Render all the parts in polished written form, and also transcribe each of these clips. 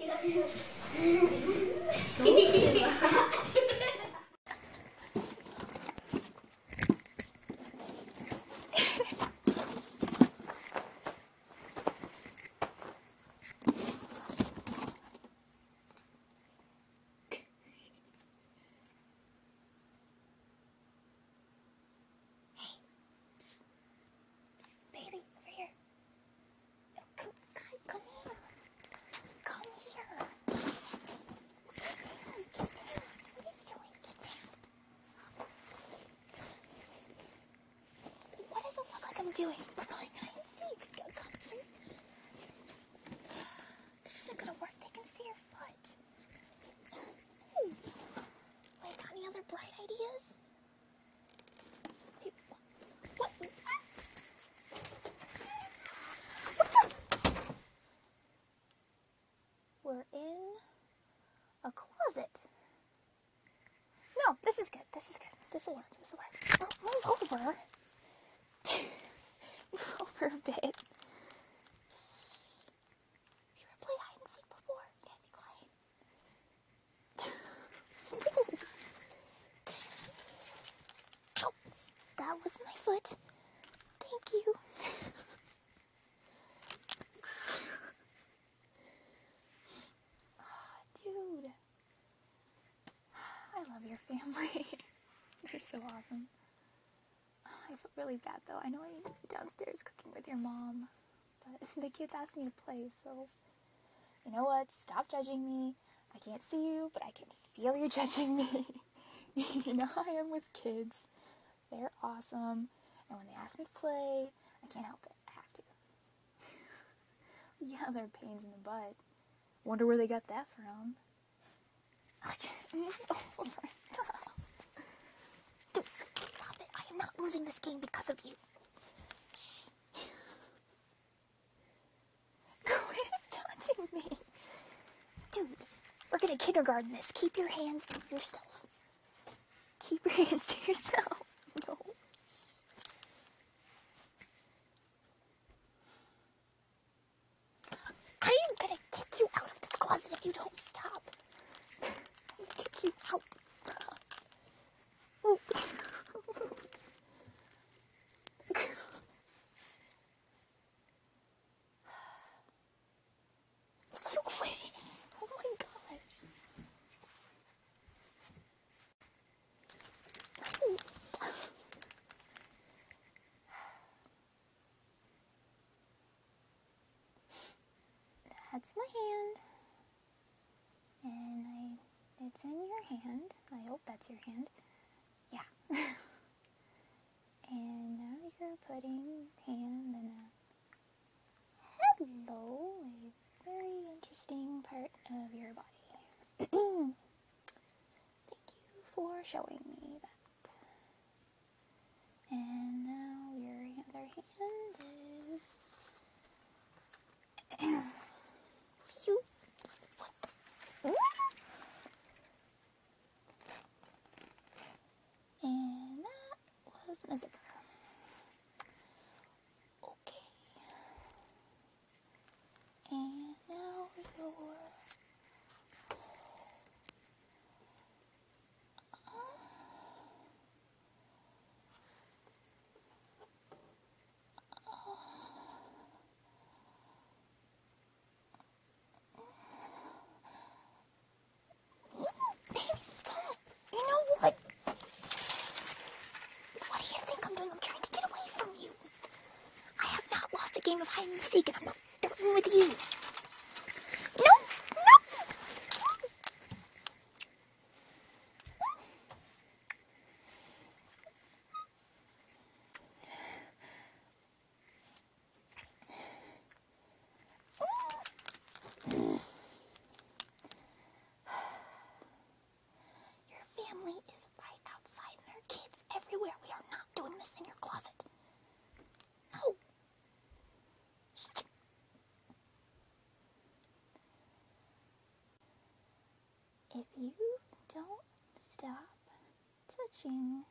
Baby, over here. Come here. Come here. What are you doing? What does it look like I'm doing? We're playing hide and seek. Come here. This isn't gonna work. They can see your foot. Wait, got any other bright ideas? What? We're in a closet. No, this is good. This is good. This will work. This will work. Move over. Move over a bit. Shh. You ever played hide and seek before? Okay, be quiet. Ow. That was my foot. Thank you. Dude. I love your family. They're so awesome. I feel really bad though. I know I'm downstairs cooking with your mom, but the kids asked me to play, so you know what? Stop judging me. I can't see you, but I can feel you judging me. You know how I am with kids. They're awesome, and when they ask me to play, I can't help it. I have to. Yeah, they're pains in the butt. Wonder where they got that from. Stop. Dude, stop it. I am not losing this game because of you. Shh. Quit touching me. Dude, we're gonna kindergarten this. Keep your hands to yourself. Keep your hands to yourself. No. Shh. I am gonna kick you out of this closet if you don't stop. I'm gonna kick you out. Stop. Oh. You quit. Oh my gosh. Stop. That's my hand. And it's in your hand. I hope that's your hand. Yeah. And now you're putting hand in a hello, a very interesting part of your body. Thank you for showing me that. And now your other hand is you. What the? And that was my zipper. Okay. And now your stop. You know what? What do you think I'm doing? I'm trying to get away from you. I have not lost a game of hide and seek, and I'm not starting with you. No! Your family is right outside, and there are kids everywhere. We are not doing this in your closet. No. Shh. If you don't stop touching,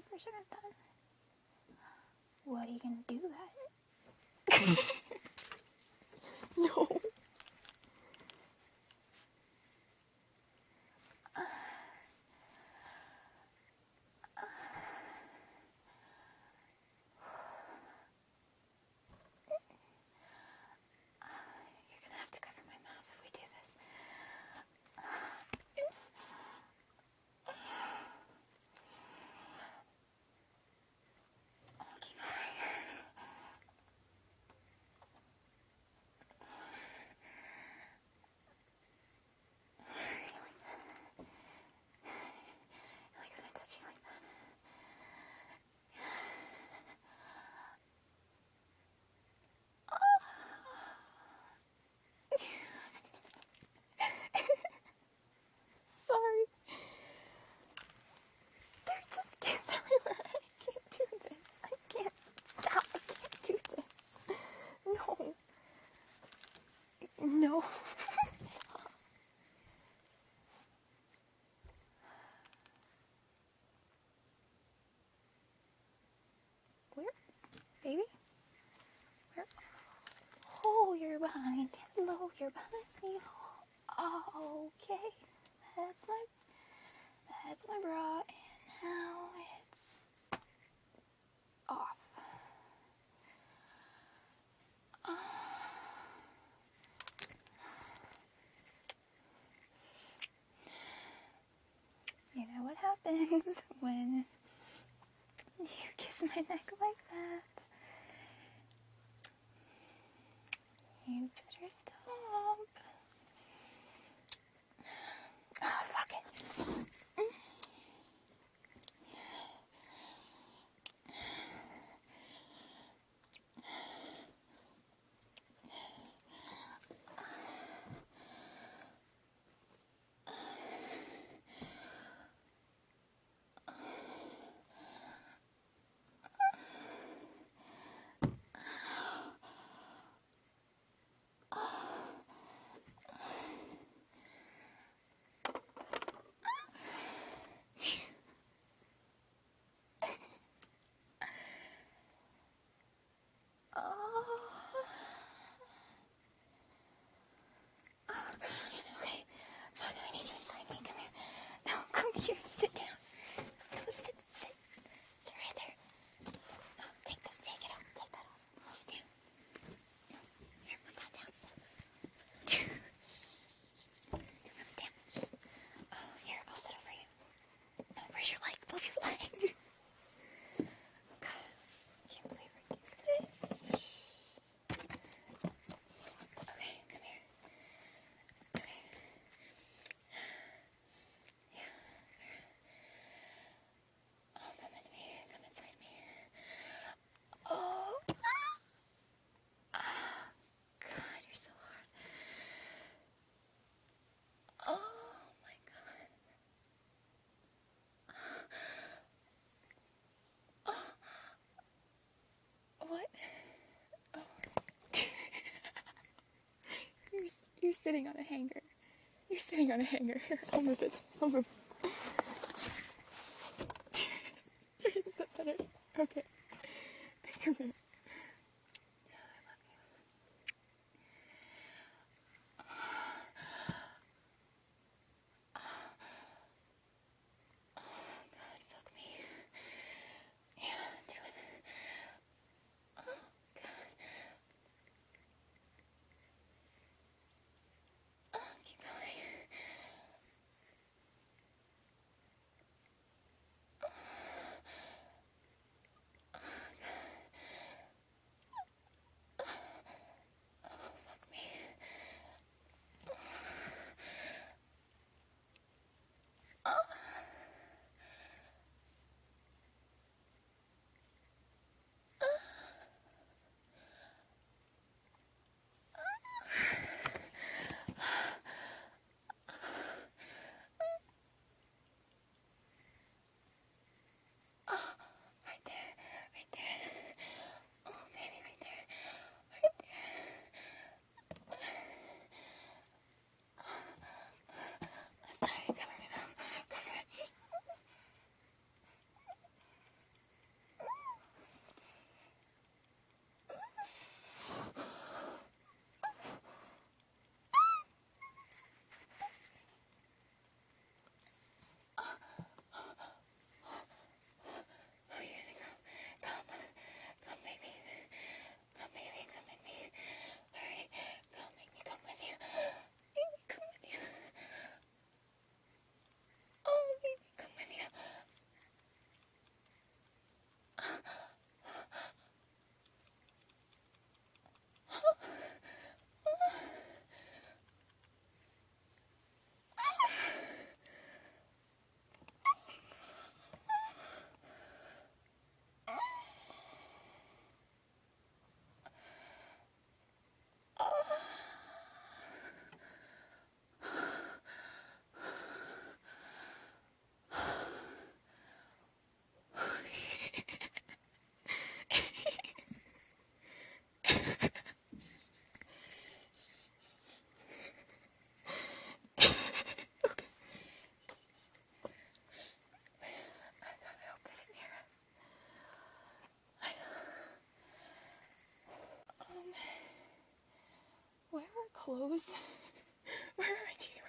diapers aren't done. What are you gonna do about it? No. You're gonna have to cover my mouth if we do this. Like when I touch you like that. Sorry. There are just kids everywhere. I can't do this. I can't stop. I can't do this. No. No. Stop. Where? Baby? Where? Oh, you're behind. Hello, you're behind me. Oh, okay. That's my bra, and now it's off. You know what happens when you kiss my neck like that? You better stop. Oh, fuck it. Okay. Fuck, I need you inside me. Come here. No, come here. Sit down. So sit. Sit right there. No, take it off. Take that off. Down. No, here, put that down. Move it down. Oh, here, I'll sit over you. No, where's your leg? Move your leg. God, I can't believe we're doing this. Okay, come here. Yeah. Oh, come into me. Come inside me. Oh. God, you're so hard. Oh my God. What? Oh. You're sitting on a hanger. You're sitting on a hanger. Here, I'll move it. Is that better? Okay. Come here. God, fuck me. Yeah, do it. Oh, God. Oh, keep going. Where are our clothes? Where are my deodorant?